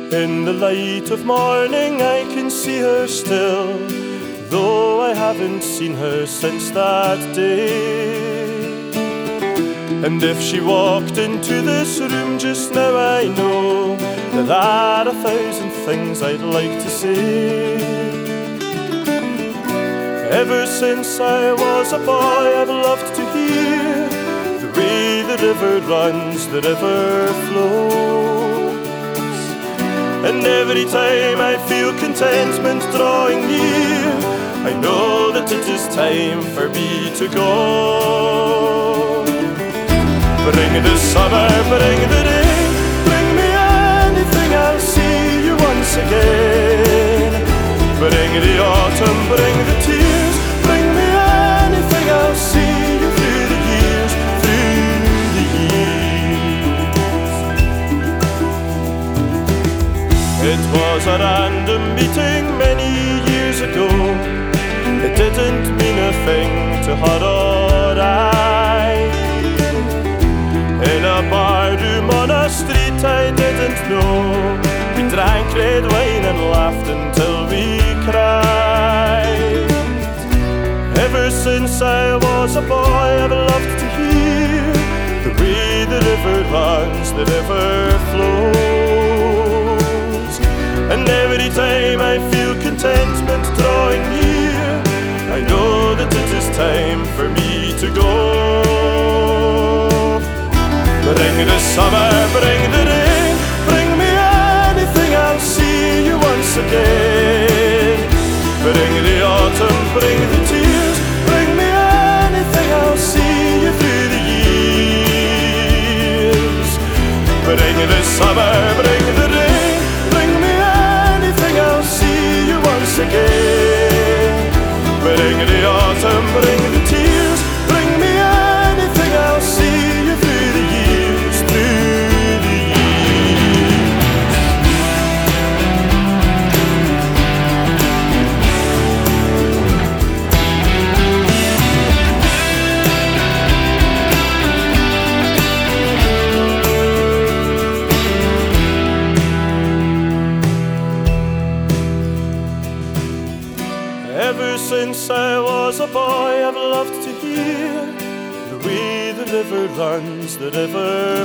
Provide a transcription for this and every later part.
In the light of morning I can see her still, though I haven't seen her since that day. And if she walked into this room just now, I know that there are 1,000 things I'd like to say. Ever since I was a boy, I've loved to hear the way the river runs, the river flows. And every time I feel contentment drawing near, I know that it is time for me to go. Bring the summer, bring the rain, bring me anything, I'll see you once again. Bring the autumn, bring the tears, bring me anything, I'll see you through the years, through the years. It was a random meeting many years ago. It didn't mean a thing to her or I. In a bar room on a street I didn't know, we drank red wine and laughed until we cried. Ever since I was a boy, I've loved to hear the way the river runs, the river flows. And every time I feel contentment drawing near, I know that it is time for me to go. Bring the summer, bring the rain, bring me anything, I'll see you once again. Bring the autumn, bring the tears, bring me anything, I'll see you through the years. Bring the summer, bring the rain, bring me anything, I'll see you once again. Bring the autumn, bring the tears, bring me anything, I'll see you through the years, through the years. Ever since I was a boy, I've loved to hear the way the river runs, the river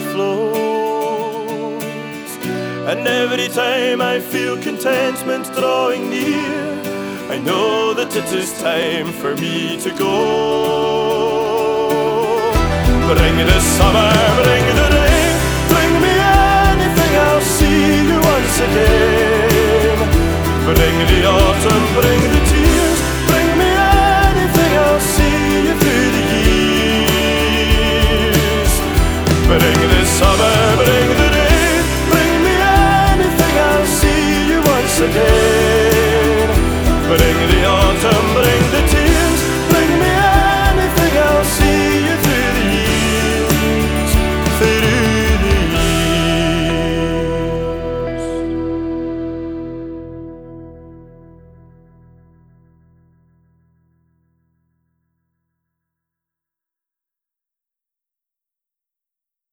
flows. And every time I feel contentment drawing near, I know that it is time for me to go. Bring the summer, bring the rain, bring me anything, I'll see you once again. Bring the autumn, bring the tears, bring me anything, I'll see you through the years. Bring the summer, bring the rain, bring me anything, I'll see you once again. Bring the autumn, bring the tears.